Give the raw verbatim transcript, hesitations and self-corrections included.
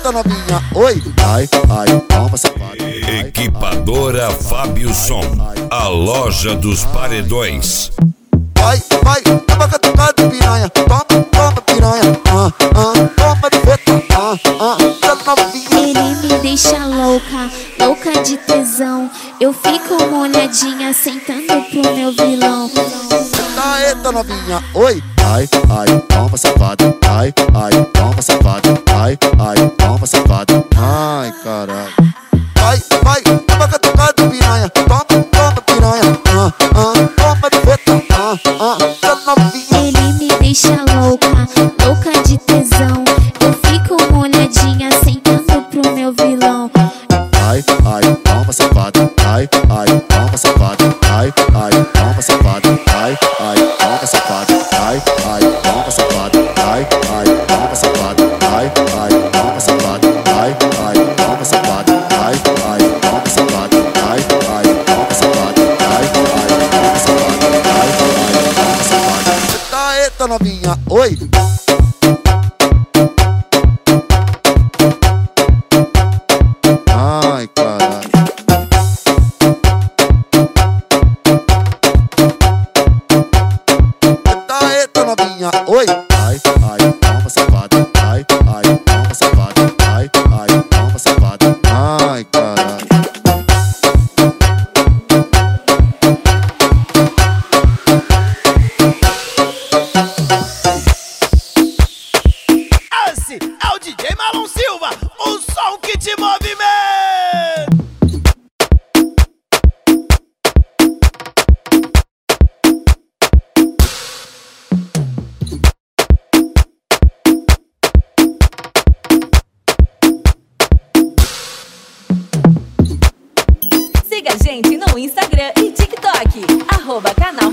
eita novinha, oi, ai, ai, toma safada. Equipadora Fábio Som, a loja dos paredões. Vai, vai, toma catucada piranha, toma, toma piranha, ah, ah, toma de feta, ah, ah, eita novinha. Ele me deixa louca, louca de tesão. Eu fico molhadinha sentando pro meu vilão. Eita, eita novinha, oi, ai, ai, toma safada, ai, ai, toma safada, ai, ai, toma safada, ai, caralho. Vai, vai, toma catucada piranha, toma, toma piranha, ah, ah, toma de feta, ah, ah, eita novinha. Ele me deixa louca, louca de tesão. Eu fico molhadinha sentando pro meu vilão. Ai, ai, toma safada, ai, ai, toma safada, ai, ai, toma safada, ai, ai, toma safada, ai, ai, toma safada, ai, ai, toma safada, ai, ai, toma safada, ai, ai, toma safada, ai, ai, toma safada, ai, ai, toma safada, ai, ai, toma safada, ai, ai, toma safada. Eita, eita novinha, oi. Ai, caralho. Eita, eita novinha, oi. Ai, ai, toma safada, ai, ai, toma safada, ai, ai, toma safada, ai, caralho. Esse é o D J Marlon Silva, o som que te movimenta. Siga a gente no Instagram e TikTok, arroba canal